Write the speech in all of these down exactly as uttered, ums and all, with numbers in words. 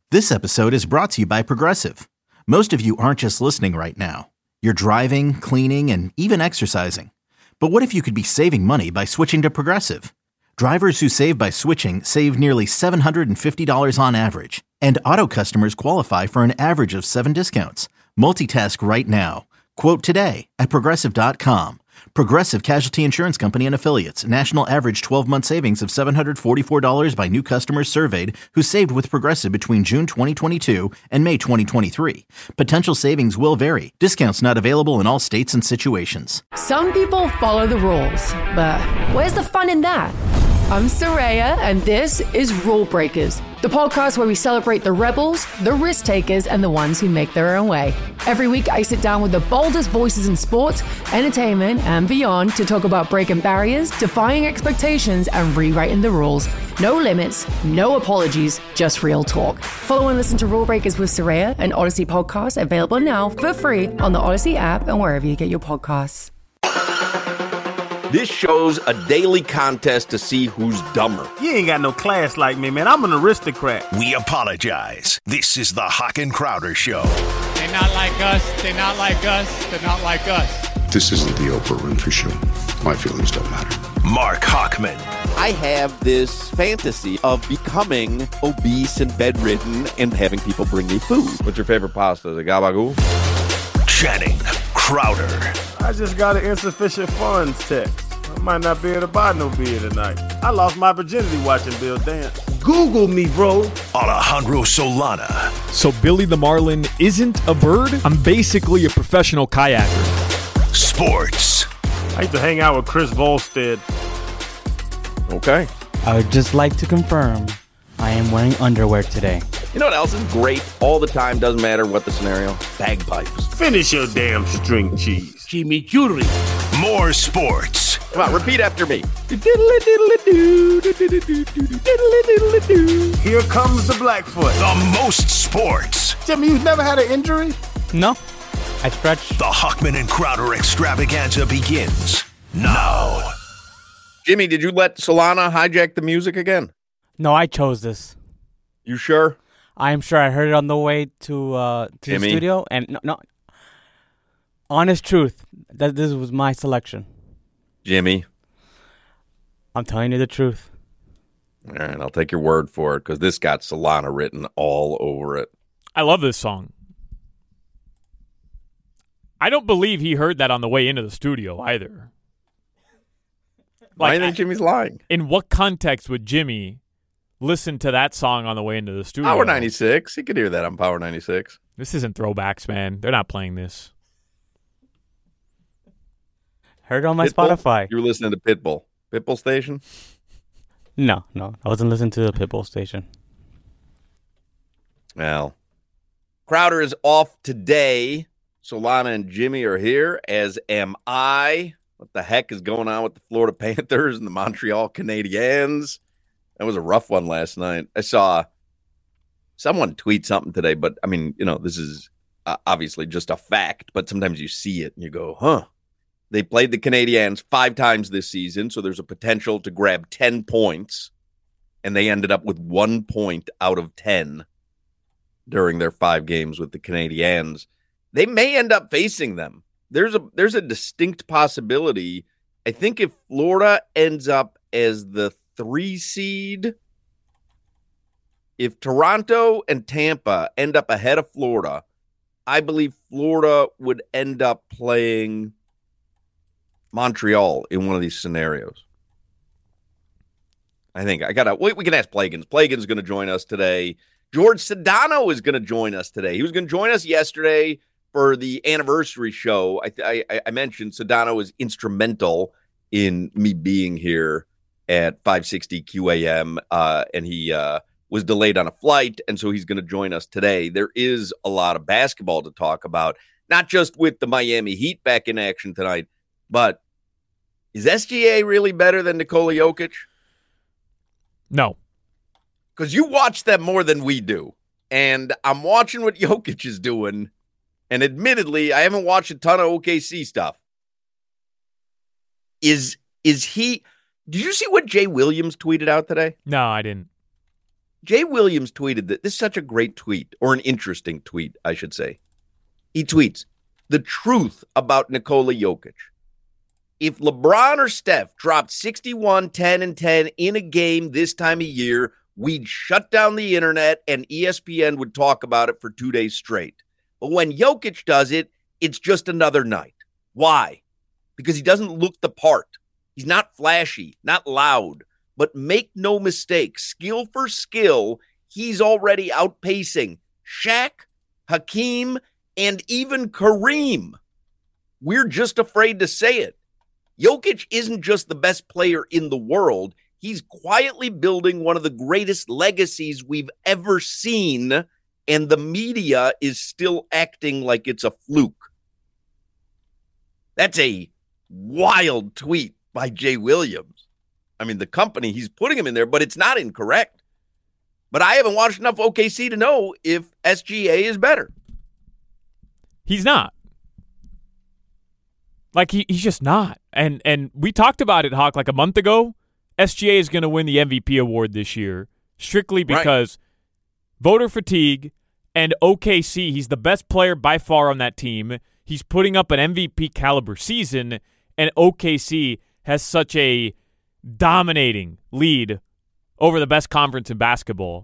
This episode is brought to you by Progressive. Most of you aren't just listening right now. You're driving, cleaning, and even exercising. But what if you could be saving money by switching to Progressive? Drivers who save by switching save nearly seven hundred fifty dollars on average. And auto customers qualify for an average of seven discounts. Multitask right now. Quote today at Progressive dot com. Progressive Casualty Insurance Company and Affiliates. National average twelve-month savings of seven hundred forty-four dollars by new customers surveyed who saved with Progressive between June twenty twenty-two and May twenty twenty-three. Potential savings will vary. Discounts not available in all states and situations. Some people follow the rules, but where's the fun in that? I'm Soraya, and this is Rule Breakers, the podcast where we celebrate the rebels, the risk takers, and the ones who make their own way. Every week, I sit down with the boldest voices in sports, entertainment, and beyond to talk about breaking barriers, defying expectations, and rewriting the rules. No limits, no apologies, just real talk. Follow and listen to Rule Breakers with Soraya, an Odyssey podcast available now for free on the Odyssey app and wherever you get your podcasts. This show's a daily contest to see who's dumber. You ain't got no class like me, man. I'm an aristocrat. We apologize. This is the Hawk and Crowder Show. They're not like us. They're not like us. They're not like us. This isn't the Oprah Winfrey Show. My feelings don't matter. Mark Hockman. I have this fantasy of becoming obese and bedridden and having people bring me food. What's your favorite pasta? The gabagool? Channing Crowder. I just got an insufficient funds text. I might not be able to buy no beer tonight. I lost my virginity watching Bill dance. Google me, bro. Alejandro Solana. So Billy the Marlin isn't a bird? I'm basically a professional kayaker. Sports. I used to hang out with Chris Volstead. Okay. I would just like to confirm I am wearing underwear today. You know what else is great all the time? Doesn't matter what the scenario. Bagpipes. Finish your damn string cheese. Chimichurri. More sports. Come on, repeat after me. Here comes the Blackfoot. The most sports. Jimmy, you've never had an injury? No, I stretch. The Hockman and Crowder extravaganza begins now. Jimmy, did you let Solana hijack the music again? No, I chose this. You sure? I am sure I heard it on the way to uh, to Jimmy? the studio, and no, no, honest truth, that this was my selection. Jimmy. I'm telling you the truth. All right, I'll take your word for it, because this got Solana written all over it. I love this song. I don't believe he heard that on the way into the studio either. Why Like, do you think Jimmy's lying? In what context would Jimmy listen to that song on the way into the studio? Power ninety-six. You could hear that on Power ninety-six. This isn't throwbacks, man. They're not playing this. Heard it on my Pitbull? Spotify. You were listening to Pitbull. Pitbull Station? No, no, I wasn't listening to the Pitbull station. Well, Crowder is off today. Solana and Jimmy are here, as am I. What the heck is going on with the Florida Panthers and the Montreal Canadiens? That was a rough one last night. I saw someone tweet something today, but, I mean, you know, this is uh, obviously just a fact, but sometimes you see it and you go, huh. They played the Canadiens five times this season, so there's a potential to grab ten points, and they ended up with one point out of ten during their five games with the Canadiens. They may end up facing them. There's a there's a distinct possibility. I think if Florida ends up as the three seed, if Toronto and Tampa end up ahead of Florida, I believe Florida would end up playing Montreal in one of these scenarios. I think I gotta wait. We can ask Plagans. Plagans going to join us today. George Sedano is going to join us today. He was going to join us yesterday for the anniversary show. I, I, I mentioned Sedano was instrumental in me being here at five sixty Q A M, uh, and he uh, was delayed on a flight, and so he's going to join us today. There is a lot of basketball to talk about, not just with the Miami Heat back in action tonight, but is S G A really better than Nikola Jokic? No. Because you watch them more than we do. And I'm watching what Jokic is doing. And admittedly, I haven't watched a ton of O K C stuff. Is is he... Did you see what Jay Williams tweeted out today? No, I didn't. Jay Williams tweeted that this is such a great tweet, or an interesting tweet, I should say. He tweets, the truth about Nikola Jokic. If LeBron or Steph dropped sixty-one, ten, and ten in a game this time of year, we'd shut down the internet and E S P N would talk about it for two days straight. But when Jokic does it, it's just another night. Why? Because he doesn't look the part. He's not flashy, not loud. But make no mistake, skill for skill, he's already outpacing Shaq, Hakeem, and even Kareem. We're just afraid to say it. Jokic isn't just the best player in the world. He's quietly building one of the greatest legacies we've ever seen, and the media is still acting like it's a fluke. That's a wild tweet by Jay Williams. I mean, the company, he's putting him in there, but it's not incorrect. But I haven't watched enough O K C to know if S G A is better. He's not. Like, he, he's just not. And and we talked about it, Hawk, like a month ago. S G A is going to win the M V P award this year strictly because right. voter fatigue and O K C, he's the best player by far on that team. He's putting up an M V P caliber season, and O K C has such a dominating lead over the best conference in basketball.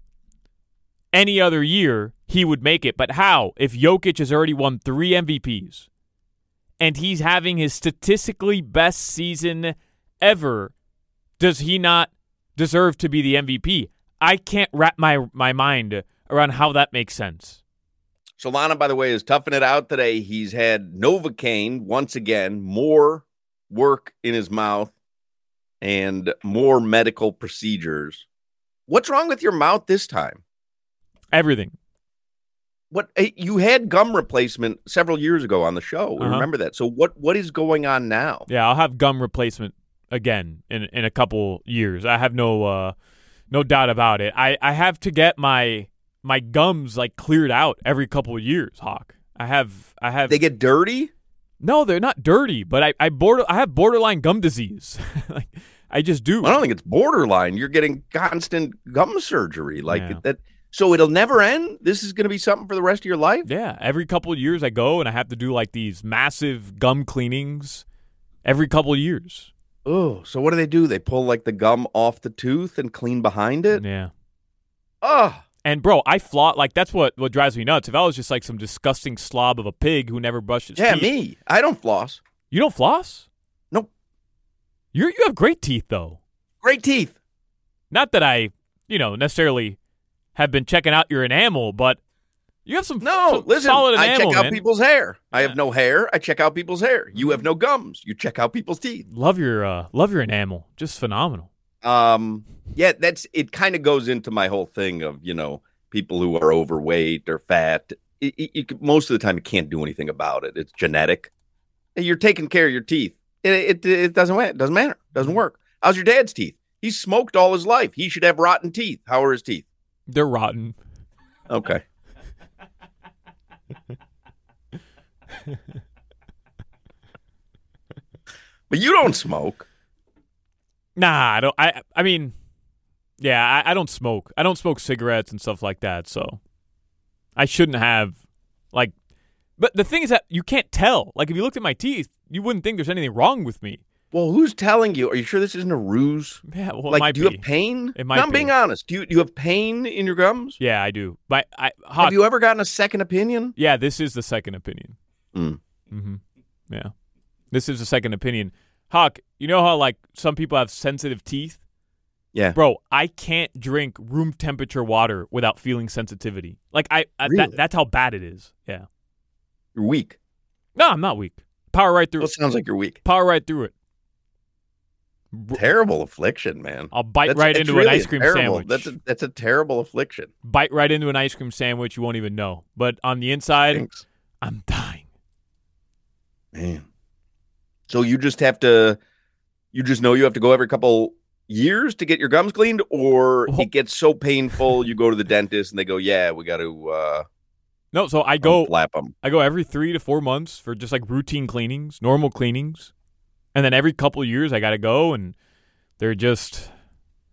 Any other year, he would make it. But how? If Jokic has already won three M V Ps and he's having his statistically best season ever, does he not deserve to be the M V P? I can't wrap my, my mind around how that makes sense. Solana, by the way, is toughing it out today. He's had Novocaine once again, more work in his mouth, and more medical procedures. What's wrong with your mouth this time? Everything. What you had gum replacement several years ago on the show. We uh-huh. remember that. So what what is going on now? Yeah, I'll have gum replacement again in in a couple years. I have no uh, no doubt about it. I, I have to get my my gums like cleared out every couple of years, Hawk. I have I have They get dirty? No, they're not dirty, but I I border I have borderline gum disease. Like I just do. I don't think it's borderline. You're getting constant gum surgery like yeah. that. So it'll never end? This is going to be something for the rest of your life? Yeah. Every couple of years I go and I have to do like these massive gum cleanings every couple of years. Oh, so what do they do? They pull like the gum off the tooth and clean behind it? Yeah. Oh. And, bro, I floss. Like, that's what, what drives me nuts. If I was just like some disgusting slob of a pig who never brushed his yeah, teeth. Yeah, me. I don't floss. You don't floss? Nope. You're, you have great teeth, though. Great teeth. Not that I, you know, necessarily have been checking out your enamel, but you have some, no, some listen, solid I enamel, check out man. people's hair. Yeah. I have no hair. I check out people's hair. You have no gums. You check out people's teeth. Love your uh, love your enamel. Just phenomenal. Um, yeah, that's it. Kind of goes into my whole thing of, you know, people who are overweight or fat. It, it, it, most of the time, you can't do anything about it. It's genetic. You're taking care of your teeth. It it, it doesn't it doesn't matter. It doesn't work. How's your dad's teeth? He smoked all his life. He should have rotten teeth. How are his teeth? They're rotten. Okay. But you don't smoke. Nah, I don't. I I mean, yeah, I, I don't smoke. I don't smoke cigarettes and stuff like that. So I shouldn't have. Like, but the thing is that you can't tell. Like, if you looked at my teeth, you wouldn't think there's anything wrong with me. Well, who's telling you? Are you sure this isn't a ruse? Yeah, well, like, it might do you be. have pain? It might no, I'm be. being honest. Do you, do you have pain in your gums? Yeah, I do. But I, Hawk, have you ever gotten a second opinion? Yeah, this is the second opinion. Mm. Mm-hmm. Yeah, this is the second opinion. Hawk, you know how like some people have sensitive teeth? Yeah, bro, I can't drink room temperature water without feeling sensitivity. Like I, I really? that, that's how bad it is. Yeah, you're weak. No, I'm not weak. Power right through well, it. It sounds like you're weak. Power right through it. Terrible affliction, man. I'll bite that's, right into really an ice cream terrible. sandwich. That's a, that's a terrible affliction. Bite right into an ice cream sandwich, you won't even know. But on the inside, Thanks. I'm dying. Man. So you just have to, you just know you have to go every couple years to get your gums cleaned, or oh. it gets so painful you go to the dentist and they go, yeah, we got to uh, No, so I go flap them. I go every three to four months for just like routine cleanings, normal cleanings. And then every couple of years I got to go, and they're just,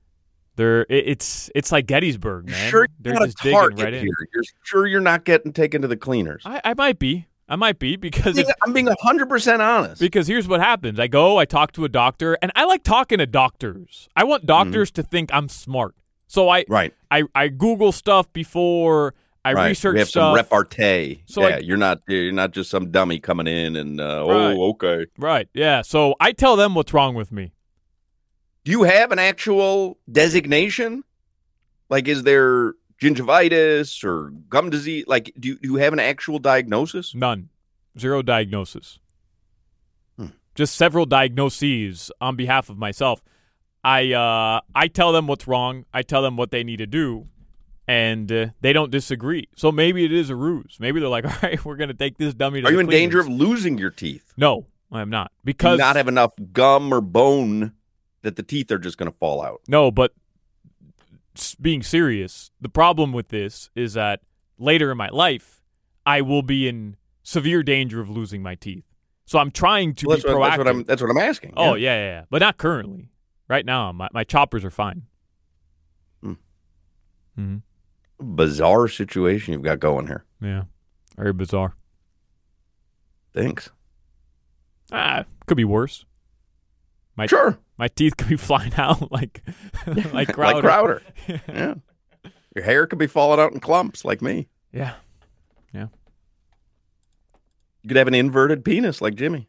They're it, it's it's like Gettysburg, man. Sure, they're you're just not a digging target right in. here. You're sure you're not getting taken to the cleaners. I, I might be. I might be because I'm being, I'm being one hundred percent honest. Because here's what happens. I go, I talk to a doctor, and I like talking to doctors. I want doctors mm-hmm. to think I'm smart. So I right. I, I Google stuff before I right. research we have stuff. some repartee. So yeah, I, you're not you're not just some dummy coming in and uh, right. oh okay. Right. Yeah. So I tell them what's wrong with me. Do you have an actual designation? Like, is there gingivitis or gum disease? Like, do you, do you have an actual diagnosis? None. Zero diagnosis. Hmm. Just several diagnoses on behalf of myself. I uh, I tell them what's wrong. I tell them what they need to do, and uh, they don't disagree. So maybe it is a ruse. Maybe they're like, all right, we're going to take this dummy to Are the you in cleaners. danger of losing your teeth? No, I'm not. Because do you not have enough gum or bone that the teeth are just going to fall out? No, but being serious, the problem with this is that later in my life, I will be in severe danger of losing my teeth. So I'm trying to well, be that's proactive. What, that's, what I'm, that's what I'm asking. Oh, yeah. yeah, yeah, yeah. But not currently. Right now, my, my choppers are fine. Hmm. Mm-hmm. Bizarre situation you've got going here. Yeah, very bizarre. Thanks. Ah, could be worse. My, sure. My teeth could be flying out like like Crowder. like Crowder. Yeah. Your hair could be falling out in clumps like me. Yeah. Yeah. You could have an inverted penis like Jimmy.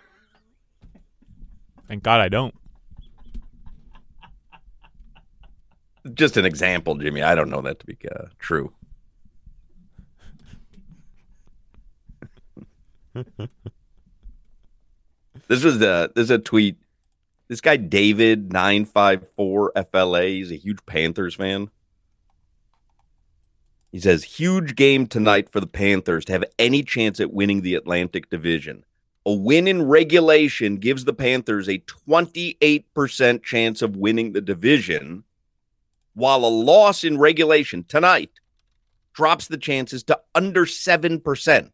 Thank God I don't. Just an example, Jimmy. I don't know that to be uh, true. This was the this is a tweet. This guy David nine five four F L A. He's a huge Panthers fan. He says, huge game tonight for the Panthers to have any chance at winning the Atlantic Division. A win in regulation gives the Panthers a twenty-eight percent chance of winning the division, while a loss in regulation tonight drops the chances to under seven percent.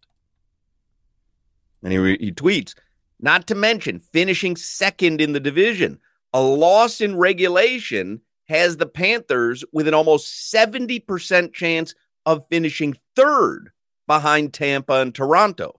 And he, he tweets, not to mention finishing second in the division. A loss in regulation has the Panthers with an almost seventy percent chance of finishing third behind Tampa and Toronto.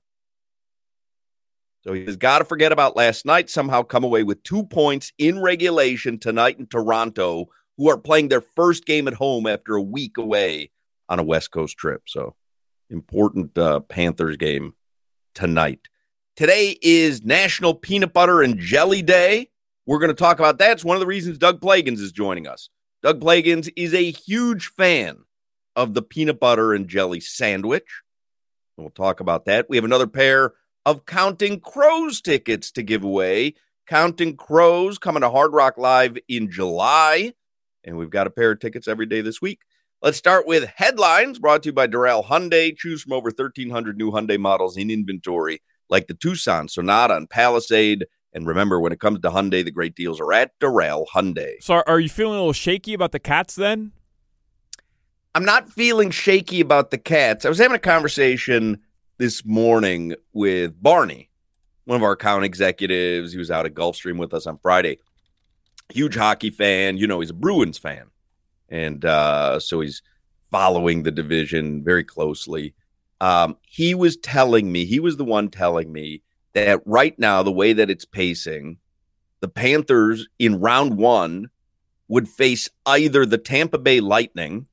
So he's got to forget about last night, somehow come away with two points in regulation tonight in Toronto, who are playing their first game at home after a week away on a West Coast trip. So important uh, Panthers game tonight. Today is National Peanut Butter and Jelly Day. We're going to talk about that. It's one of the reasons Doug Plagans is joining us. Doug Plagans is a huge fan of the peanut butter and jelly sandwich. We'll talk about that. We have another pair of Counting Crows tickets to give away. Counting Crows coming to Hard Rock Live in July. And we've got a pair of tickets every day this week. Let's start with headlines brought to you by Doral Hyundai. Choose from over thirteen hundred new Hyundai models in inventory, like the Tucson, Sonata, and Palisade. And remember, when it comes to Hyundai, the great deals are at Doral Hyundai. So are you feeling a little shaky about the Cats then? I'm not feeling shaky about the Cats. I was having a conversation this morning with Barney, one of our account executives. He was out at Gulfstream with us on Friday. Huge hockey fan. You know, he's a Bruins fan. And uh, so he's following the division very closely. Um, he was telling me, he was the one telling me that right now, the way that it's pacing, the Panthers in round one would face either the Tampa Bay Lightning,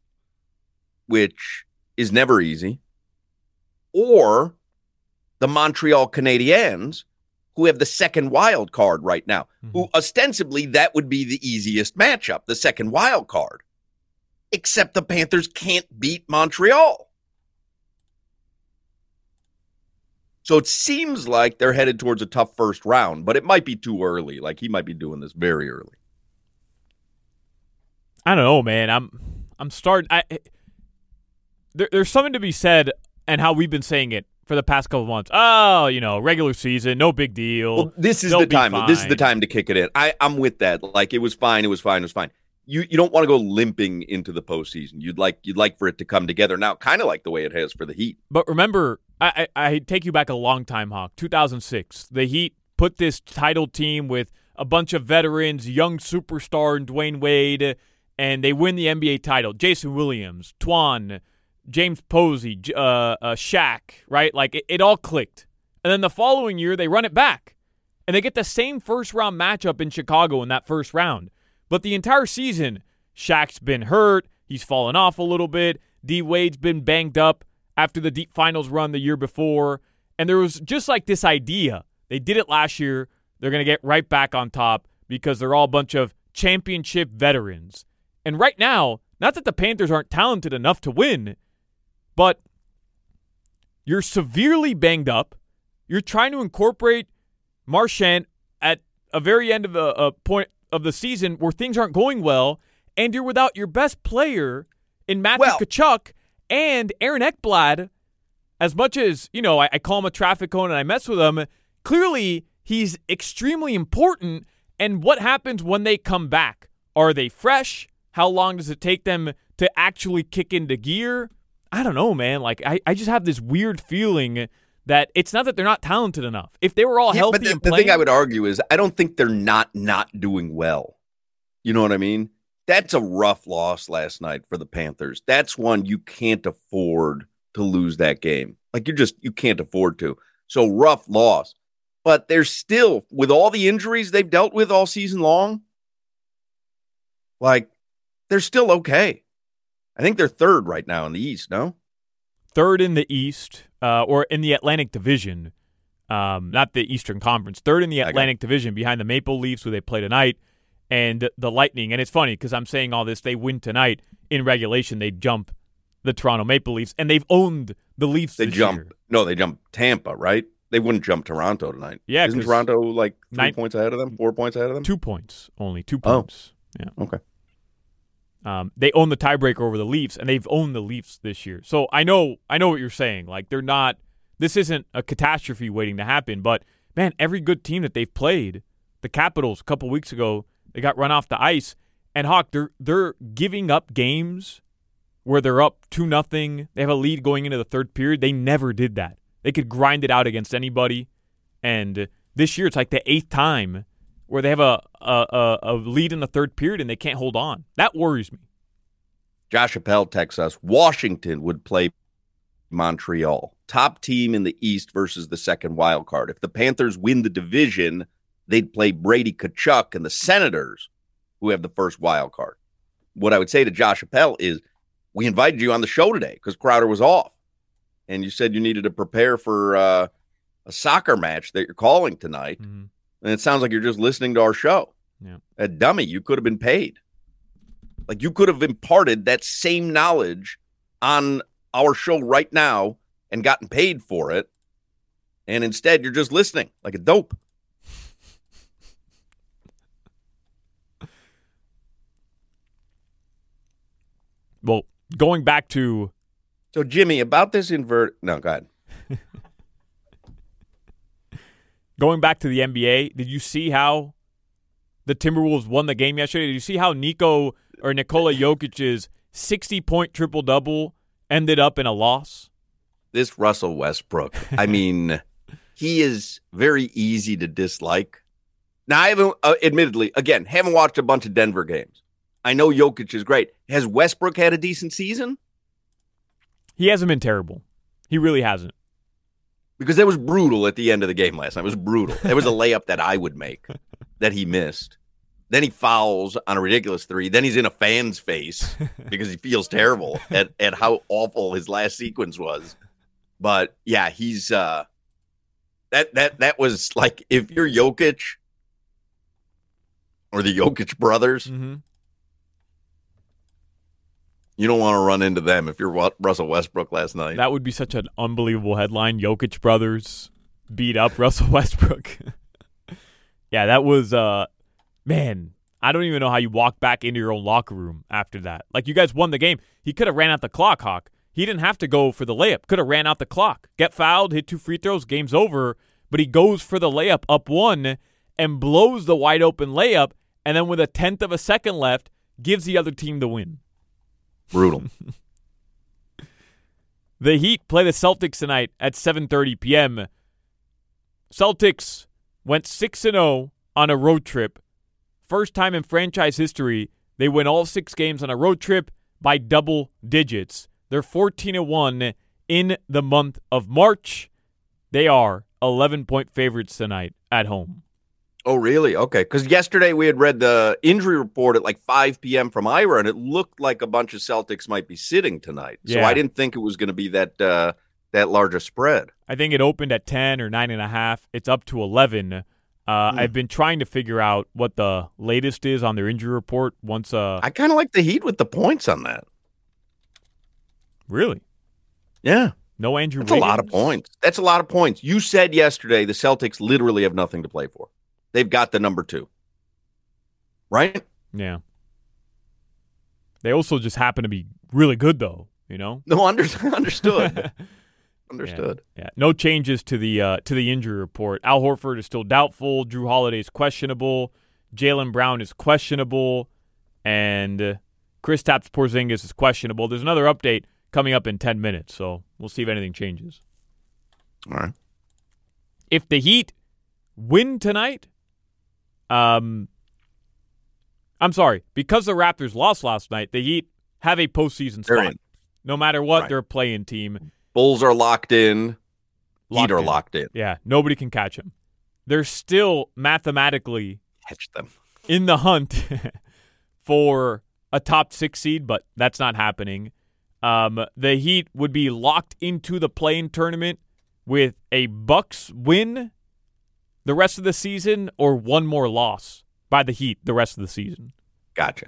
which is never easy, or the Montreal Canadiens, who have the second wild card right now, mm-hmm. who ostensibly that would be the easiest matchup, the second wild card, except the Panthers can't beat Montreal. So it seems like they're headed towards a tough first round, but it might be too early. Like he might be doing this very early. I don't know, man. I'm I'm starting. I there, there's something to be said, and how we've been saying it for the past couple of months. Oh, you know, regular season, no big deal. Well, this is They'll the be time. fine. This is the time to kick it in. I, I'm with that. Like it was fine. It was fine. It was fine. You you don't want to go limping into the postseason. You'd like you'd like for it to come together now, kind of like the way it has for the Heat. But remember, I, I I take you back a long time, Hawk. two thousand six, the Heat put this titled team with a bunch of veterans, young superstar in Dwayne Wade, and they win the N B A title. Jason Williams, Twan, James Posey, uh, uh, Shaq, right? Like, it, it all clicked. And then the following year, they run it back. And they get the same first-round matchup in Chicago in that first round. But the entire season, Shaq's been hurt. He's fallen off a little bit. D-Wade's been banged up after the deep finals run the year before. And there was just like this idea. They did it last year. They're going to get right back on top because they're all a bunch of championship veterans. And right now, not that the Panthers aren't talented enough to win, but you're severely banged up. You're trying to incorporate Marchand at a very end of a, a point of the season where things aren't going well, and you're without your best player in Matthew well, Tkachuk and Aaron Ekblad. As much as, you know, I, I call him a traffic cone and I mess with him, clearly he's extremely important. And what happens when they come back? Are they fresh? How long does it take them to actually kick into gear? I don't know, man. Like, I, I just have this weird feeling that it's not that they're not talented enough. If they were all yeah, healthy but the, and playing. The thing I would argue is I don't think they're not not doing well. You know what I mean? That's a rough loss last night for the Panthers. That's one you can't afford to lose that game. Like, you just, you can't afford to. So rough loss. But they're still, with all the injuries they've dealt with all season long, like, they're still okay. I think they're third right now in the East, no? Third in the East, uh, or in the Atlantic Division, um, not the Eastern Conference. Third in the Atlantic Division behind the Maple Leafs, who they play tonight, and the Lightning. And it's funny because I'm saying all this. They win tonight. In regulation, they jump the Toronto Maple Leafs, and they've owned the Leafs They this jump. year. No, they jump Tampa, right? They wouldn't jump Toronto tonight. Yeah, Isn't Toronto like three nine, points ahead of them? Four points ahead of them? Two points. Only two points. Oh. Yeah. Okay. Um, they own the tiebreaker over the Leafs, and they've owned the Leafs this year. So I know I know what you're saying. Like, they're not – this isn't a catastrophe waiting to happen. But, man, every good team that they've played, the Capitals a couple weeks ago, they got run off the ice. And, Hawk, they're, they're giving up games where they're up two nothing. They have a lead going into the third period. They never did that. They could grind it out against anybody. And this year it's like the eighth time where they have a, a, a lead in the third period and they can't hold on. That worries me. Josh Appel texts us, Washington would play Montreal. Top team in the East versus the second wild card. If the Panthers win the division, they'd play Brady Tkachuk and the Senators, who have the first wild card. What I would say to Josh Appel is, we invited you on the show today because Crowder was off. And you said you needed to prepare for uh, a soccer match that you're calling tonight. Mm-hmm. And it sounds like you're just listening to our show. Yeah. A dummy, you could have been paid. Like, you could have imparted that same knowledge on our show right now and gotten paid for it. And instead, you're just listening like a dope. Well, going back to... So, Jimmy, about this invert... No, go ahead. Going back to the N B A, did you see how the Timberwolves won the game yesterday? Did you see how Nico or Nikola Jokic's sixty-point triple-double ended up in a loss? This Russell Westbrook, I mean, he is very easy to dislike. Now, I haven't, uh, admittedly, again, haven't watched a bunch of Denver games. I know Jokic is great. Has Westbrook had a decent season? He hasn't been terrible. He really hasn't. Because that was brutal at the end of the game last night. It was brutal. There was a layup that I would make that he missed. Then he fouls on a ridiculous three. Then he's in a fan's face because he feels terrible at, at how awful his last sequence was. But, yeah, he's uh, that that that was like, if you're Jokic or the Jokic brothers, mm-hmm. you don't want to run into them if you're Russell Westbrook last night. That would be such an unbelievable headline. Jokic brothers beat up Russell Westbrook. Yeah, that was, uh, man, I don't even know how you walk back into your own locker room after that. Like, you guys won the game. He could have ran out the clock, Hawk. He didn't have to go for the layup. Could have ran out the clock. Get fouled, hit two free throws, game's over. But he goes for the layup up one and blows the wide open layup, and then with a tenth of a second left, gives the other team the win. Brutal. The Heat play the Celtics tonight at seven thirty p.m. Celtics went six and oh on a road trip. First time in franchise history They win all six games on a road trip by double digits. They're fourteen and one in the month of March. They are eleven-point favorites tonight at home. Oh, really? Okay. Because yesterday we had read the injury report at like five p.m. from Ira, and it looked like a bunch of Celtics might be sitting tonight. So Yeah. I didn't think it was going to be that uh, that large a spread. I think it opened at ten or nine and a half. It's up to eleven. Uh, Hmm. I've been trying to figure out what the latest is on their injury report. Once, uh, I kind of like the Heat with the points on that. really, Yeah. no Andrew. That's a lot of Wiggins? points. That's a lot of points. You said yesterday the Celtics literally have nothing to play for. They've got the number two. Right? Yeah. They also just happen to be really good, though. You know. No, under, understood. Understood. Yeah. No changes to the uh, to the injury report. Al Horford is still doubtful. Drew Holiday is questionable. Jaylen Brown is questionable, and uh, Kristaps Porzingis is questionable. There's another update coming up in ten minutes, so we'll see if anything changes. All right. If the Heat win tonight, um, I'm sorry, because the Raptors lost last night, the Heat have a postseason They're spot. in. No matter what, Right. they're a play-in team. Bulls are locked in. Locked Heat are in. locked in. Yeah, nobody can catch them. They're still mathematically Catch them. in the hunt for a top six seed, but that's not happening. Um, the Heat would be locked into the play-in tournament with a Bucks win the rest of the season or one more loss by the Heat the rest of the season. Gotcha.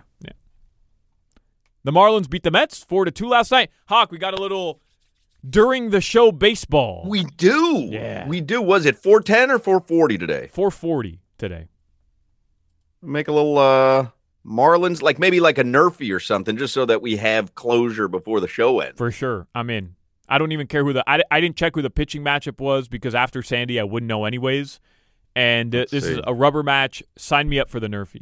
The Marlins beat the Mets four to two last night. Hawk, we got a little during the show baseball. We do. Yeah. We do. Was it four ten or four forty today? four forty today. Make a little uh, Marlins, like maybe like a Nerfy or something, just so that we have closure before the show ends. For sure. I'm in. I don't even care who the I, I didn't check who the pitching matchup was because after Sandy I wouldn't know anyways. And uh, Let's this see. is a rubber match. Sign me up for the Nerfy.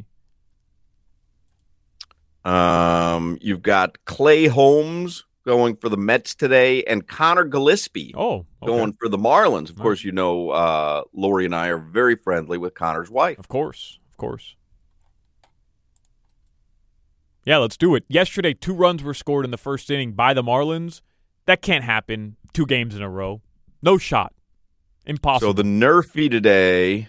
Um, you've got Clay Holmes going for the Mets today, and Connor Gillespie Oh, okay. going for the Marlins. Of All course, you know uh, Lori and I are very friendly with Connor's wife. Of course. Of course. Yeah, let's do it. Yesterday, two runs were scored in the first inning by the Marlins. That can't happen two games in a row. No shot. Impossible. So the Nerfy today,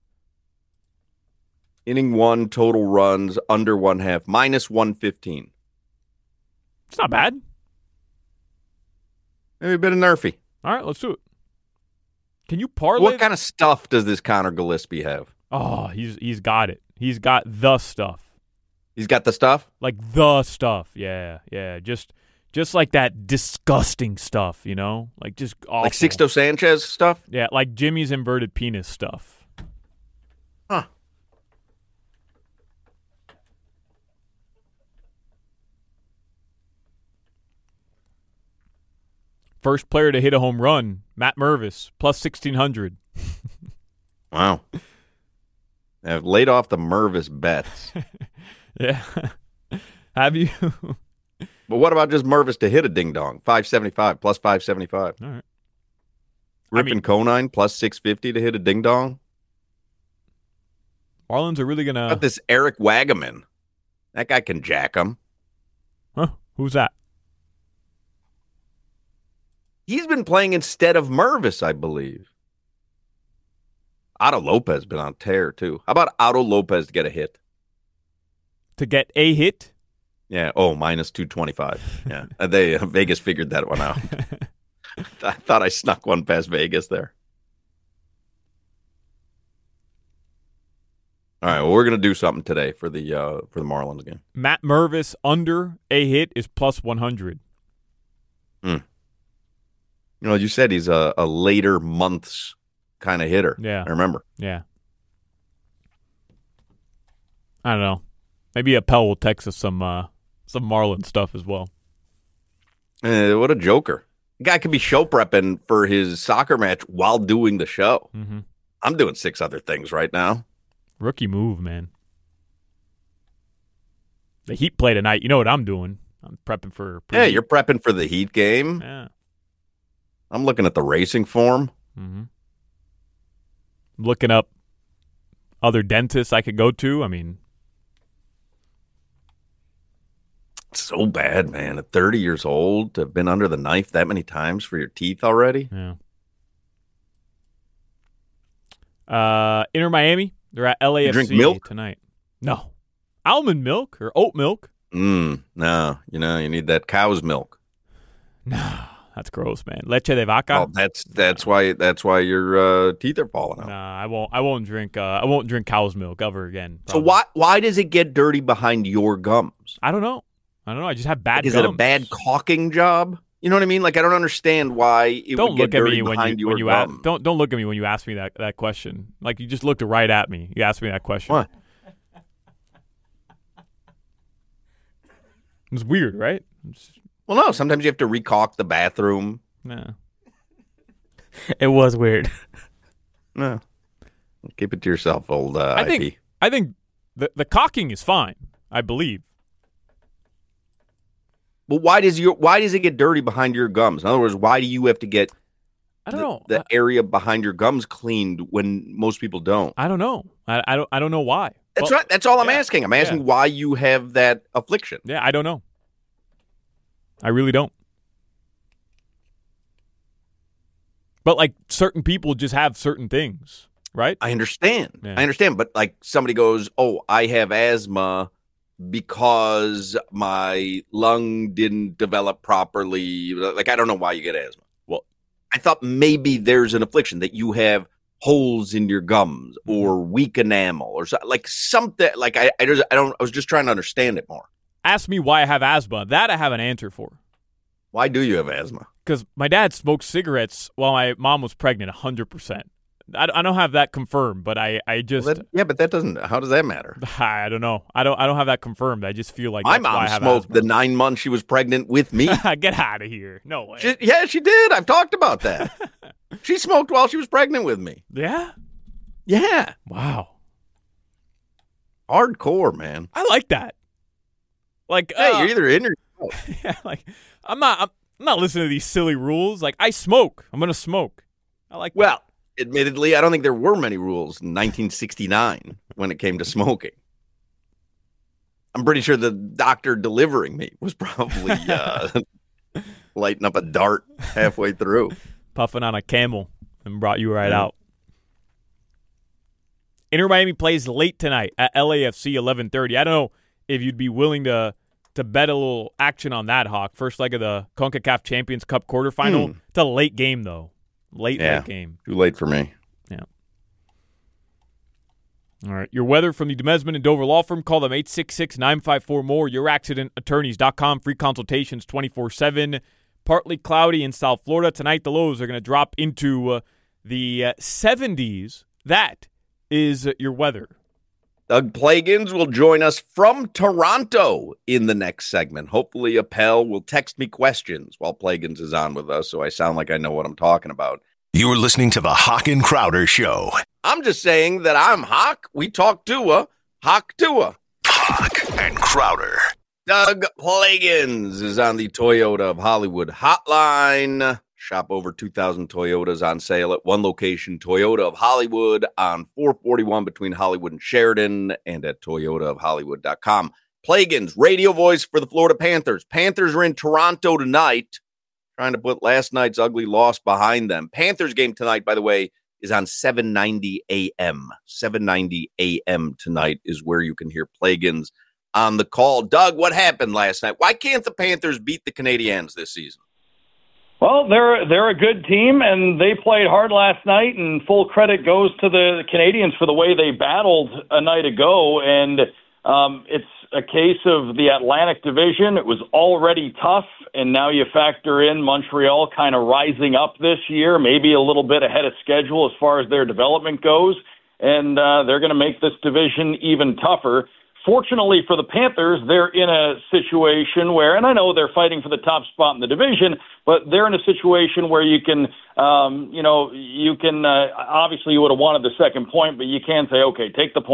inning one, total runs under one half, minus one fifteen. It's not bad. Maybe a bit of Nerfy. All right, let's do it. Can you parlay? What kind of stuff does this Connor Gillespie have? Oh, he's he's got it. He's got the stuff. He's got the stuff? Like the stuff. Yeah, yeah. Just just like that disgusting stuff, you know? Like just awful. Like Sixto Sanchez stuff? Yeah, like Jimmy's inverted penis stuff. Huh. First player to hit a home run, Matt Mervis, plus sixteen hundred. Wow. I've laid off the Mervis bets. Yeah. Have you? But what about just Mervis to hit a ding-dong? five seventy-five, plus five seventy-five. All right. Griffin I mean- Conine, plus six fifty to hit a ding-dong. Marlins are really going How to... about this Eric Wagaman? That guy can jack him. Huh? Who's that? He's been playing instead of Mervis, I believe. Otto Lopez been on tear, too. How about Otto Lopez to get a hit? To get a hit? Yeah. Oh, minus two twenty-five. Yeah. they uh, Vegas figured that one out. I thought I snuck one past Vegas there. All right. Well, we're gonna do something today for the uh, for the Marlins game. Matt Mervis under a hit is plus one hundred. You know, you said he's a, a later months kind of hitter. Yeah. I remember. Yeah. I don't know. Maybe Appel will text us some uh, some Marlin stuff as well. Eh, what a joker. The guy could be show prepping for his soccer match while doing the show. Mm-hmm. I'm doing six other things right now. Rookie move, man. The Heat play tonight. You know what I'm doing? I'm prepping for. Yeah, you're prepping for the Heat game. Yeah. I'm looking at the racing form. Mm-hmm. Looking up other dentists I could go to. I mean, So bad, man. At thirty years old, to have been under the knife that many times for your teeth already. Yeah. Uh, Inter Miami, they're at L A F C you drink milk? tonight. No. Almond milk or oat milk? Mm, no, you know, you need that cow's milk. No, that's gross, man. Leche de vaca? Oh, that's that's why that's why your uh, teeth are falling out. Nah, I won't I won't drink uh, I won't drink cow's milk ever again. Probably. So why why does it get dirty behind your gums? I don't know. I don't know. I just have bad like, is gums. Is it a bad caulking job? You know what I mean? Like, I don't understand why it don't would look get at dirty me when behind you, your when you gum. ask, don't don't look at me when you ask me that, that question. Like, you just looked right at me. You asked me that question. What? It's weird, right? It's, well, no. Sometimes you have to recaulk the bathroom. No. It was weird. No. Keep it to yourself, old uh, I think I P. I think the the caulking is fine. I believe. But why does your why does it get dirty behind your gums? In other words, why do you have to get I don't the, know the I, area behind your gums cleaned when most people don't? I don't know. I, I don't I don't know why. That's well, right. That's all I'm yeah, asking. I'm asking yeah. why you have that affliction. Yeah, I don't know. I really don't. But like certain people just have certain things, right? I understand. Yeah. I understand. But like somebody goes, "Oh, I have asthma because my lung didn't develop properly." Like, I don't know why you get asthma. Well, I thought maybe there's an affliction that you have holes in your gums or weak enamel or so, like something. Like I, I just, I don't. I was just trying to understand it more. Ask me why I have asthma. That I have an answer for. Why do you have asthma? Because my dad smoked cigarettes while my mom was pregnant, one hundred percent. I, I don't have that confirmed, but I, I just well, that, yeah, but that doesn't. How does that matter? I don't know. I don't I don't have that confirmed. I just feel like my that's mom why I have smoked asthma. the nine months she was pregnant with me. Get out of here! No way. She, yeah, she did. I've talked about that. She smoked while she was pregnant with me. Yeah. Yeah. Wow. Hardcore, man. I like that. Like, hey, uh, you're either in or out. Yeah. Like, I'm not. I'm, I'm not listening to these silly rules. Like, I smoke. I'm gonna smoke. I like. Well, that. Admittedly, I don't think there were many rules in nineteen sixty-nine when it came to smoking. I'm pretty sure the doctor delivering me was probably uh, lighting up a dart halfway through, puffing on a Camel, and brought you right yeah. out. Inter Miami plays late tonight at L A F C eleven thirty. I don't know if you'd be willing to. To bet a little action on that, Hawk. First leg of the CONCACAF Champions Cup quarterfinal. Hmm. It's a late game, though. Late, yeah, late game. Too late for me. Yeah. All right. Your weather from the Demesman and Dover Law Firm. Call them eight six six, nine five four, more. your accident attorneys dot com. Free consultations twenty-four seven. Partly cloudy in South Florida. Tonight, the lows are going to drop into uh, the uh, seventies. That is uh, your weather. Doug Plagans will join us from Toronto in the next segment. Hopefully, Appel will text me questions while Plagans is on with us, so I sound like I know what I'm talking about. You're listening to the Hawk and Crowder Show. I'm just saying that I'm Hawk. We talk Tua. Hawk Tua. Hawk and Crowder. Doug Plagans is on the Toyota of Hollywood hotline. Shop over two thousand Toyotas on sale at one location, Toyota of Hollywood on four forty-one between Hollywood and Sheridan, and at toyota of hollywood dot com. Plagans, radio voice for the Florida Panthers. Panthers are in Toronto tonight, trying to put last night's ugly loss behind them. Panthers game tonight, by the way, is on seven ninety a.m. seven ninety a.m. tonight is where you can hear Plagans on the call. Doug, what happened last night? Why can't the Panthers beat the Canadiens this season? Well, they're they're a good team, and they played hard last night, and full credit goes to the Canadiens for the way they battled a night ago. And um, it's a case of the Atlantic Division. It was already tough, and now you factor in Montreal kind of rising up this year, maybe a little bit ahead of schedule as far as their development goes, and uh, they're going to make this division even tougher. Fortunately for the Panthers, they're in a situation where, and I know they're fighting for the top spot in the division, but they're in a situation where you can, um, you know, you can, uh, obviously you would have wanted the second point, but you can say, okay, take the point,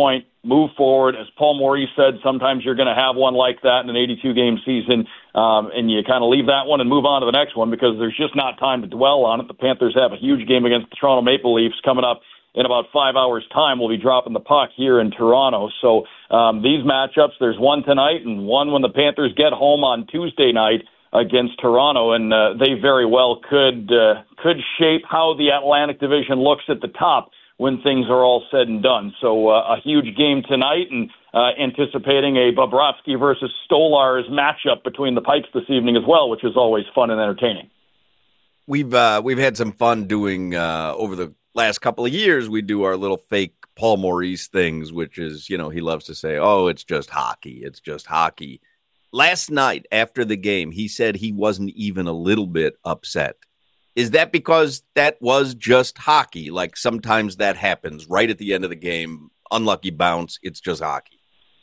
move forward. As Paul Maurice said, sometimes you're going to have one like that in an eighty-two game season, um, and you kind of leave that one and move on to the next one because there's just not time to dwell on it. The Panthers have a huge game against the Toronto Maple Leafs coming up in about five hours' time. We'll be dropping the puck here in Toronto. So um, these matchups, there's one tonight and one when the Panthers get home on Tuesday night against Toronto, and uh, they very well could uh, could shape how the Atlantic Division looks at the top when things are all said and done. So uh, a huge game tonight, and uh, anticipating a Bobrovsky versus Stolarz matchup between the Pipes this evening as well, which is always fun and entertaining. We've uh, we've had some fun doing uh, over the last couple of years. We do our little fake Paul Maurice things, which is, you know, he loves to say, "Oh, it's just hockey. It's just hockey." Last night after the game, he said he wasn't even a little bit upset. Is that because that was just hockey? Like sometimes that happens right at the end of the game, unlucky bounce, it's just hockey.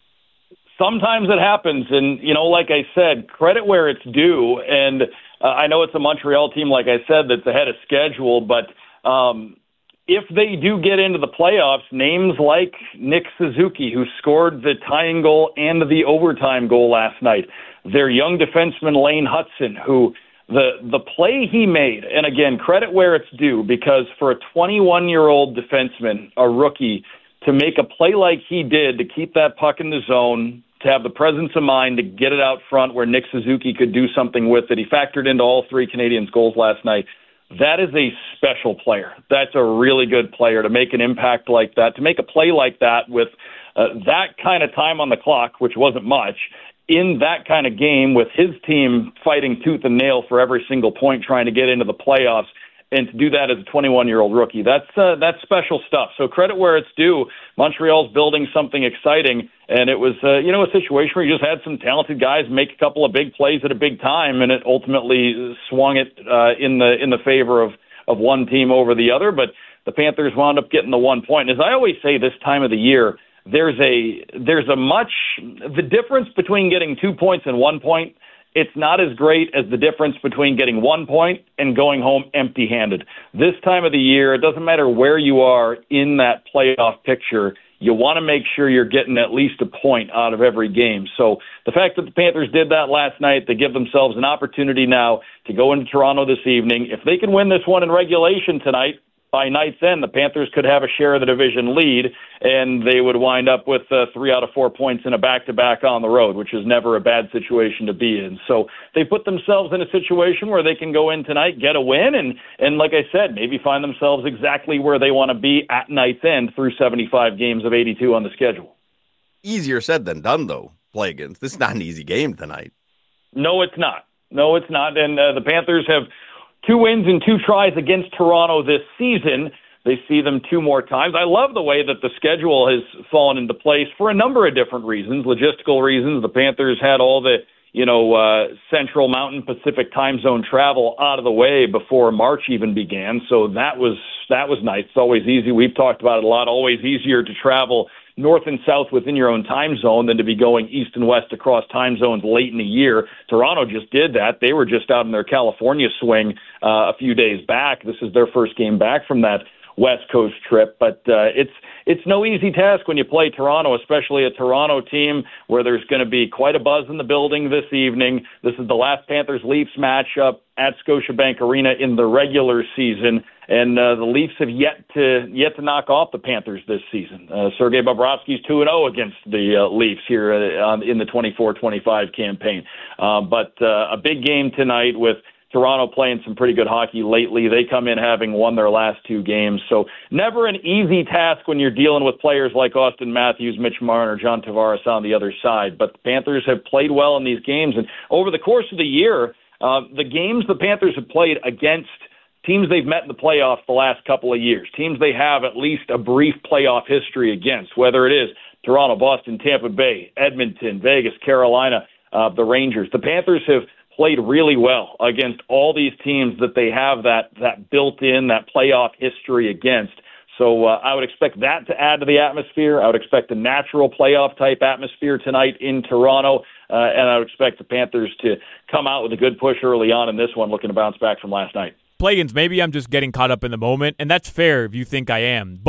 Sometimes it happens, and, you know, like I said, credit where it's due, and uh, I know it's a Montreal team, like I said, that's ahead of schedule, but um, if they do get into the playoffs, names like Nick Suzuki, who scored the tying goal and the overtime goal last night, their young defenseman Lane Hudson, who the the play he made, and again, credit where it's due, because for a twenty-one-year-old defenseman, a rookie, to make a play like he did, to keep that puck in the zone, to have the presence of mind to get it out front where Nick Suzuki could do something with it. He factored into all three Canadiens' goals last night. That is a special player. That's a really good player to make an impact like that, to make a play like that with uh, that kind of time on the clock, which wasn't much, in that kind of game with his team fighting tooth and nail for every single point trying to get into the playoffs, and to do that as a twenty-one-year-old rookie, that's uh, that's special stuff. So credit where it's due. Montreal's building something exciting, and it was uh, you know a situation where you just had some talented guys make a couple of big plays at a big time, and it ultimately swung it uh, in the in the favor of of one team over the other. But the Panthers wound up getting the one point. And as I always say, this time of the year, there's a there's a much the difference between getting two points and one point. It's not as great as the difference between getting one point and going home empty-handed. This time of the year, it doesn't matter where you are in that playoff picture, you want to make sure you're getting at least a point out of every game. So the fact that the Panthers did that last night, they give themselves an opportunity now to go into Toronto this evening. If they can win this one in regulation tonight, by night's end, the Panthers could have a share of the division lead, and they would wind up with uh, three out of four points in a back-to-back on the road, which is never a bad situation to be in. So they put themselves in a situation where they can go in tonight, get a win, and, and like I said, maybe find themselves exactly where they want to be at night's end through seventy-five games of eighty-two on the schedule. Easier said than done, though, Plagans. This is not an easy game tonight. No, it's not. No, it's not. And uh, the Panthers have two wins and two tries against Toronto this season. They see them two more times. I love the way that the schedule has fallen into place for a number of different reasons, logistical reasons. The Panthers had all the, you know, uh, Central Mountain Pacific time zone travel out of the way before March even began. So that was that was nice. It's always easy. We've talked about it a lot. Always easier to travel north and south within your own time zone than to be going east and west across time zones late in the year. Toronto just did that. They were just out in their California swing uh, a few days back. This is their first game back from that West Coast trip, but uh, it's it's no easy task when you play Toronto, especially a Toronto team where there's going to be quite a buzz in the building this evening. This is the last Panthers-Leafs matchup at Scotiabank Arena in the regular season, and uh, the Leafs have yet to yet to knock off the Panthers this season. Uh, Sergei Bobrovsky's two and oh against the uh, Leafs here uh, in the twenty-four twenty-five campaign, uh, but uh, a big game tonight with Toronto playing some pretty good hockey lately. They come in having won their last two games. So never an easy task when you're dealing with players like Auston Matthews, Mitch Marner, John Tavares on the other side. But the Panthers have played well in these games. And over the course of the year, uh, the games the Panthers have played against teams they've met in the playoffs the last couple of years, teams they have at least a brief playoff history against, whether it is Toronto, Boston, Tampa Bay, Edmonton, Vegas, Carolina, uh, the Rangers. The Panthers have played really well against all these teams that they have that that built-in, that playoff history against. So uh, I would expect that to add to the atmosphere. I would expect a natural playoff-type atmosphere tonight in Toronto, uh, and I would expect the Panthers to come out with a good push early on in this one, looking to bounce back from last night. Plagans, maybe I'm just getting caught up in the moment, and that's fair if you think I am. But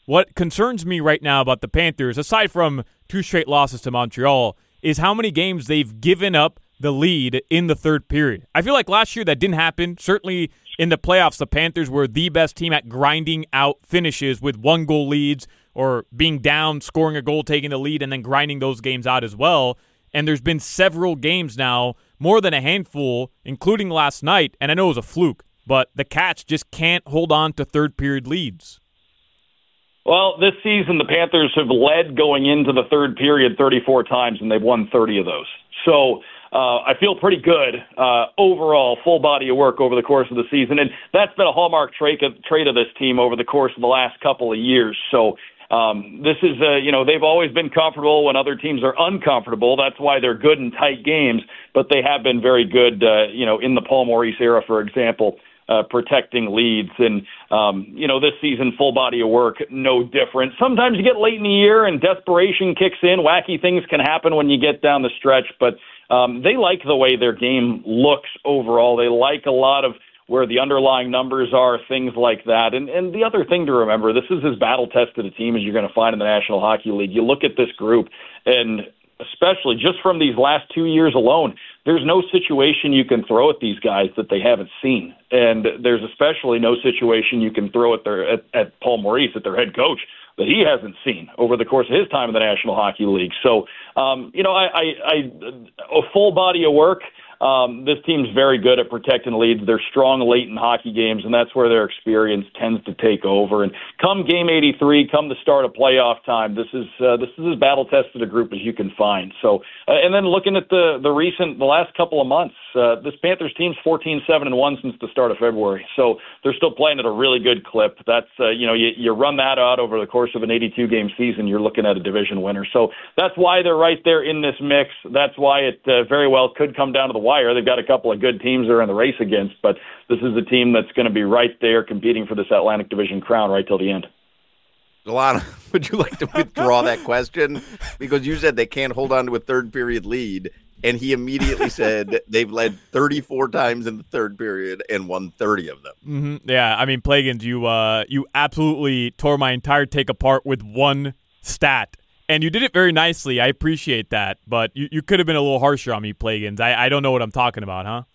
what concerns me right now about the Panthers, aside from two straight losses to Montreal, is how many games they've given up the lead in the third period. I feel like last year that didn't happen. Certainly in the playoffs, the Panthers were the best team at grinding out finishes with one-goal leads or being down, scoring a goal, taking the lead, and then grinding those games out as well. And there's been several games now, more than a handful, including last night, and I know it was a fluke, but the Cats just can't hold on to third-period leads. Well, this season the Panthers have led going into the third period thirty-four times, and they've won thirty of those. So uh, I feel pretty good uh, overall, full body of work over the course of the season, and that's been a hallmark trait of, trait of this team over the course of the last couple of years. So um, this is, uh, you know, they've always been comfortable when other teams are uncomfortable. That's why they're good in tight games, but they have been very good, uh, you know, in the Paul Maurice era, for example. Uh, protecting leads. And, um, you know, this season, full body of work, no different. Sometimes you get late in the year and desperation kicks in. Wacky things can happen when you get down the stretch, but um, they like the way their game looks overall. They like a lot of where the underlying numbers are, things like that. And, and the other thing to remember, this is as battle-tested a team as you're going to find in the National Hockey League. You look at this group, and especially just from these last two years alone, there's no situation you can throw at these guys that they haven't seen. And there's especially no situation you can throw at their at, at Paul Maurice, at their head coach, that he hasn't seen over the course of his time in the National Hockey League. So, um, you know, I, I, I a full body of work. Um, this team's very good at protecting leads. They're strong late in hockey games, and that's where their experience tends to take over. And come game eighty-three, come the start of playoff time, this is uh, this is as battle-tested a group as you can find. So, uh, and then looking at the the recent, the last couple of months, uh, this Panthers team's fourteen seven and one since the start of February. So they're still playing at a really good clip. That's uh, you know, you, you run that out over the course of an eighty-two game season, you're looking at a division winner. So that's why they're right there in this mix. That's why it uh, very well could come down to the wire. They've got a couple of good teams they're in the race against, but this is a team that's going to be right there competing for this Atlantic Division crown right till the end. Delano, would you like to withdraw that question? Because you said they can't hold on to a third period lead, and he immediately said they've led thirty-four times in the third period and won thirty of them. Mm-hmm. Yeah, I mean, Plagans, you uh, you absolutely tore my entire take apart with one stat. And you did it very nicely. I appreciate that. But you, you could have been a little harsher on me, Plagans. I, I don't know what I'm talking about, huh?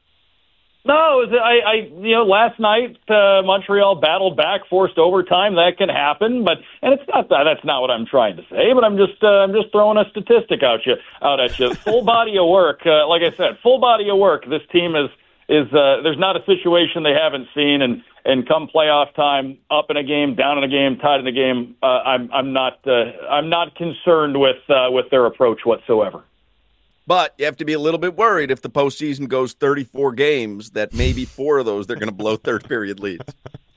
No, it was, I, I, you know, last night uh, Montreal battled back, forced overtime. That can happen, but and it's not that. That's not what I'm trying to say. But I'm just, uh, I'm just throwing a statistic out you, out at you. Full body of work. Uh, like I said, full body of work. This team is is uh, there's not a situation they haven't seen, and and come playoff time, up in a game, down in a game, tied in a game. Uh, I'm I'm not uh, I'm not concerned with uh, with their approach whatsoever. But you have to be a little bit worried if the postseason goes thirty-four games that maybe four of those they're going to blow third period leads.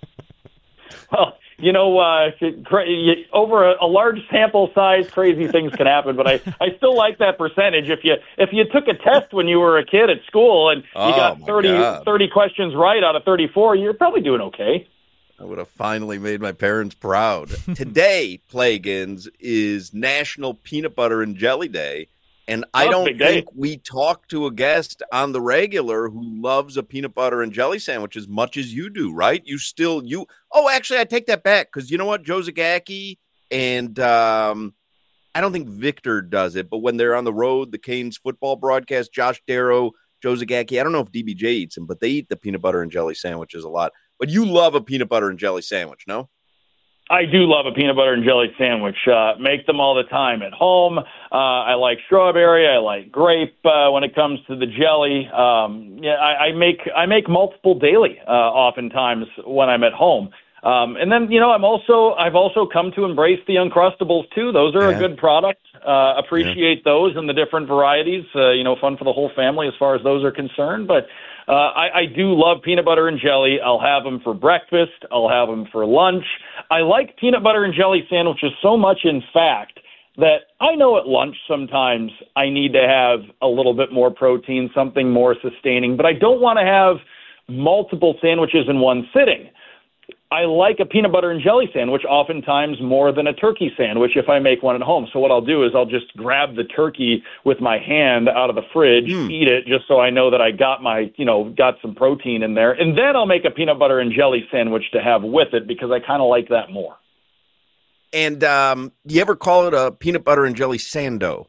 Well, you know, uh, over a, a large sample size, crazy things can happen. But I, I still like that percentage. If you if you took a test when you were a kid at school and you oh, got thirty, thirty questions right out of thirty-four, you're probably doing okay. I would have finally made my parents proud. Today, Plagans, is National Peanut Butter and Jelly Day. And I don't think day. we talk to a guest on the regular who loves a peanut butter and jelly sandwich as much as you do, right? You still, you, oh, actually, I take that back because you know what? Joe Zagacki and um, I don't think Victor does it, but when they're on the road, the Canes football broadcast, Josh Darrow, Joe Zagacki, I don't know if D B J eats them, but they eat the peanut butter and jelly sandwiches a lot. But you love a peanut butter and jelly sandwich, no? I do love a peanut butter and jelly sandwich. Uh, make them all the time at home. Uh, I like strawberry. I like grape. Uh, when it comes to the jelly, um, yeah, I, I make I make multiple daily. Uh, oftentimes when I'm at home, um, and then you know I'm also I've also come to embrace the Uncrustables too. Those are yeah. a good product. Uh, appreciate yeah. those and the different varieties. Uh, you know, fun for the whole family as far as those are concerned. But Uh, I, I do love peanut butter and jelly. I'll have them for breakfast. I'll have them for lunch. I like peanut butter and jelly sandwiches so much, in fact, that I know at lunch sometimes I need to have a little bit more protein, something more sustaining, but I don't want to have multiple sandwiches in one sitting. I like a peanut butter and jelly sandwich oftentimes more than a turkey sandwich if I make one at home. So what I'll do is I'll just grab the turkey with my hand out of the fridge, mm. eat it just so I know that I got my, you know, got some protein in there. And then I'll make a peanut butter and jelly sandwich to have with it because I kind of like that more. And um, do you ever call it a peanut butter and jelly sando?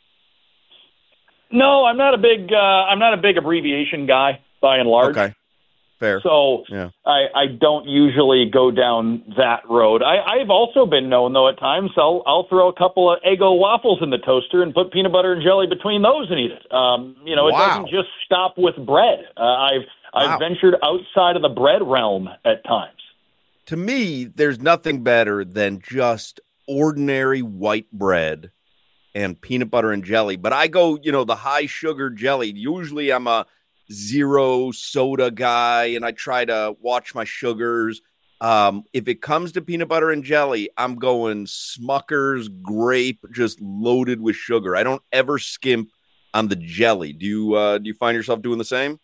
No, I'm not a big uh, I'm not a big abbreviation guy by and large. Okay, fair. So yeah. I, I don't usually go down that road. I, I've also been known, though, at times I'll I'll throw a couple of Eggo waffles in the toaster and put peanut butter and jelly between those and eat it. Um, you know, it wow. doesn't just stop with bread. Uh, I've I've wow. ventured outside of the bread realm at times. To me, there's nothing better than just ordinary white bread and peanut butter and jelly. But I go, you know, the high sugar jelly. Usually I'm a zero soda guy, and I try to watch my sugars. Um, if it comes to peanut butter and jelly, I'm going Smucker's grape, just loaded with sugar. I don't ever skimp on the jelly. Do you, uh, do you find yourself doing the same?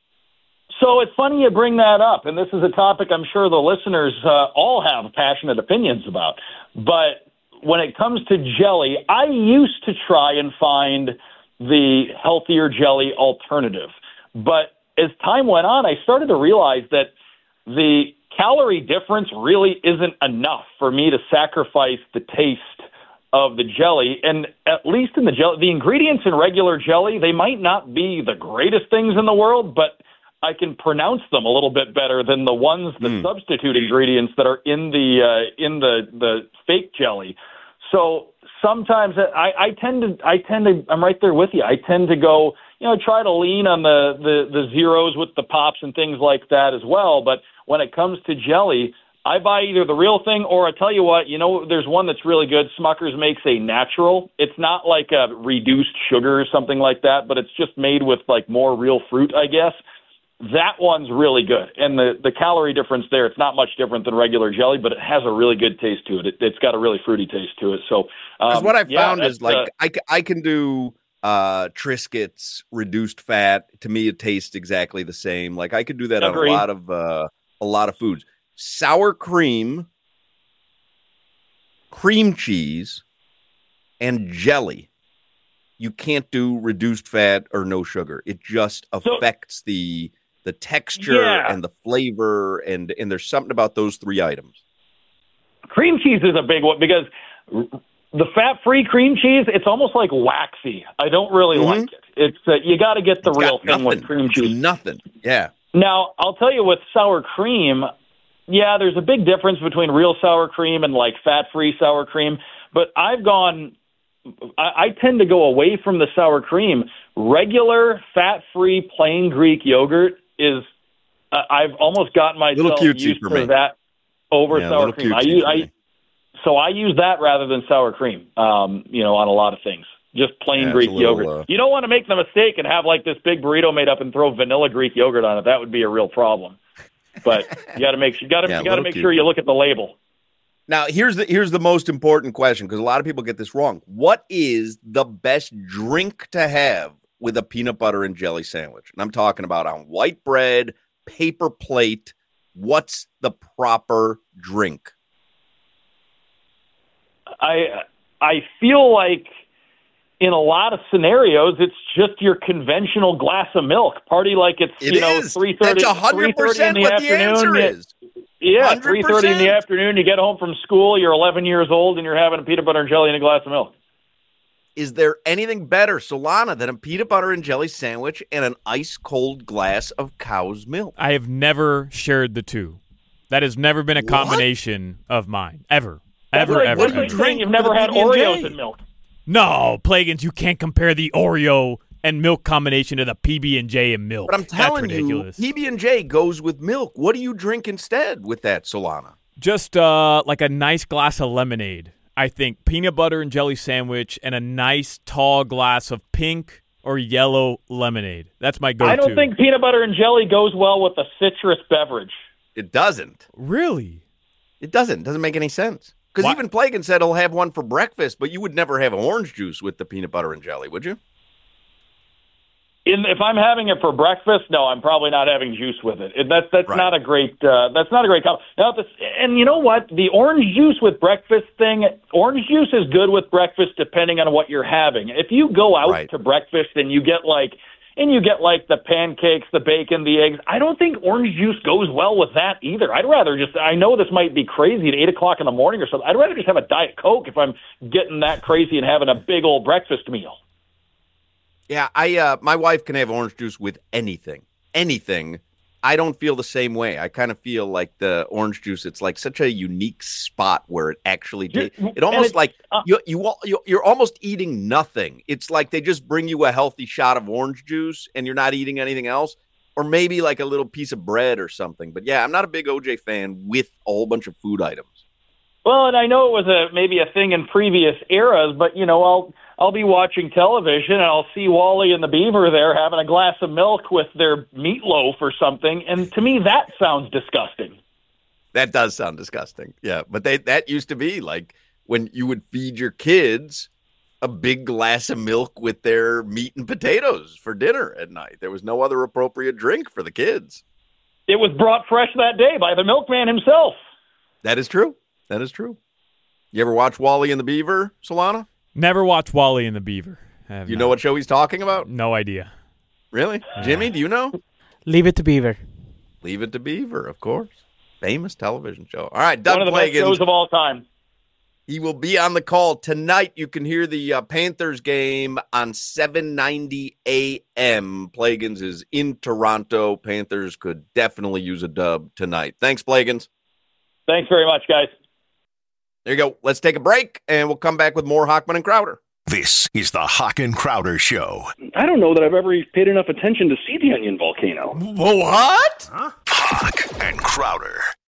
So it's funny you bring that up, and this is a topic I'm sure the listeners uh, all have passionate opinions about. But when it comes to jelly, I used to try and find the healthier jelly alternative. But as time went on, I started to realize that the calorie difference really isn't enough for me to sacrifice the taste of the jelly. And at least in the jelly, the ingredients in regular jelly, they might not be the greatest things in the world, but I can pronounce them a little bit better than the ones, the mm. substitute ingredients that are in the uh, in the the fake jelly. So sometimes I, I tend to I tend to I'm right there with you. I tend to go, you know, try to lean on the, the, the zeros with the pops and things like that as well. But when it comes to jelly, I buy either the real thing or I tell you what, you know, there's one that's really good. Smucker's makes a natural. It's not like a reduced sugar or something like that, but it's just made with like more real fruit, I guess. That one's really good. And the, the calorie difference there, it's not much different than regular jelly, but it has a really good taste to it. it it's got a really fruity taste to it. So um, what I found yeah, is like uh, I, I can do uh, Triscuits, reduced fat. To me, it tastes exactly the same. Like I could do that Agreed. on a lot of uh, a lot of foods. Sour cream, cream cheese, and jelly. You can't do reduced fat or no sugar. It just affects so, the the texture yeah. and the flavor, and, and there's something about those three items. Cream cheese is a big one because the fat-free cream cheese, it's almost like waxy. I don't really mm-hmm. like it. It's uh, you got to get the it's real thing nothing. with cream cheese. It's nothing. Yeah. Now, I'll tell you with sour cream, yeah, there's a big difference between real sour cream and like fat-free sour cream, but I've gone I, I tend to go away from the sour cream. Regular fat-free plain Greek yogurt is uh, I've almost gotten myself used to me. that over yeah, sour cream. I use I so I use that rather than sour cream. Um, you know, on a lot of things. Just plain yeah, Greek little, yogurt. Uh... You don't want to make the mistake and have like this big burrito made up and throw vanilla Greek yogurt on it. That would be a real problem. But you got to make you got to yeah, you got to make cute. sure you look at the label. Now, here's the here's the most important question, because a lot of people get this wrong. What is the best drink to have with a peanut butter and jelly sandwich? And I'm talking about on white bread, paper plate. What's the proper drink? I I feel like in a lot of scenarios, it's just your conventional glass of milk. Party like it's, it you know, is. three thirty That's one hundred percent in the what afternoon. the answer is. Yeah, three thirty in the afternoon, you get home from school, you're eleven years old, and you're having a peanut butter and jelly and a glass of milk. Is there anything better, Solana, than a peanut butter and jelly sandwich and an ice-cold glass of cow's milk? I have never shared the two. That has never been a combination what? of mine, ever. Ever, like, ever, what ever. You're saying you've never had Oreos and milk. No, Plagans, you can't compare the Oreo and milk combination to the P B and J and milk. But I'm telling That's ridiculous. you, P B and J goes with milk. What do you drink instead with that, Solana? Just uh, like a nice glass of lemonade. I think peanut butter and jelly sandwich and a nice tall glass of pink or yellow lemonade. That's my go-to. I don't think peanut butter and jelly goes well with a citrus beverage. It doesn't. Really? It doesn't. It doesn't make any sense. Because even Plagan said he'll have one for breakfast, but you would never have orange juice with the peanut butter and jelly, would you? In, if I'm having it for breakfast, no, I'm probably not having juice with it. That's that's right. not a great uh, that's not a great combo. Now, this, and you know what? The orange juice with breakfast thing, orange juice is good with breakfast depending on what you're having. If you go out right. to breakfast and you get like and you get like the pancakes, the bacon, the eggs. I don't think orange juice goes well with that either. I'd rather just, I know this might be crazy at eight o'clock in the morning or something. I'd rather just have a Diet Coke if I'm getting that crazy and having a big old breakfast meal. Yeah, I uh, my wife can have orange juice with anything, anything. I don't feel the same way. I kind of feel like the orange juice, it's like such a unique spot where it actually tastes. It almost like uh, you, you, you, you're almost eating nothing. It's like they just bring you a healthy shot of orange juice and you're not eating anything else, or maybe like a little piece of bread or something. But yeah, I'm not a big O J fan with a whole bunch of food items. Well, and I know it was a maybe a thing in previous eras, but, you know, I'll I'll be watching television and I'll see Wally and the Beaver there having a glass of milk with their meatloaf or something, and to me that sounds disgusting. That does sound disgusting, yeah. But they that used to be like when you would feed your kids a big glass of milk with their meat and potatoes for dinner at night. There was no other appropriate drink for the kids. It was brought fresh that day by the milkman himself. That is true. That is true. You ever watch Wally and the Beaver, Solana? Never watched Wally and the Beaver. You not. know what show he's talking about? No idea. Really? Uh, Jimmy, do you know? Leave It to Beaver. Leave It to Beaver, of course. Famous television show. All right, Doug One of the Plagens, best shows of all time. He will be on the call tonight. You can hear the uh, Panthers game on seven ninety a.m. Plagens is in Toronto. Panthers could definitely use a dub tonight. Thanks, Plagens. Thanks very much, guys. There you go. Let's take a break, and we'll come back with more Hochman and Crowder. This is the Hawk and Crowder Show. I don't know that I've ever paid enough attention to see the Onion Volcano. What? Huh? Hawk and Crowder.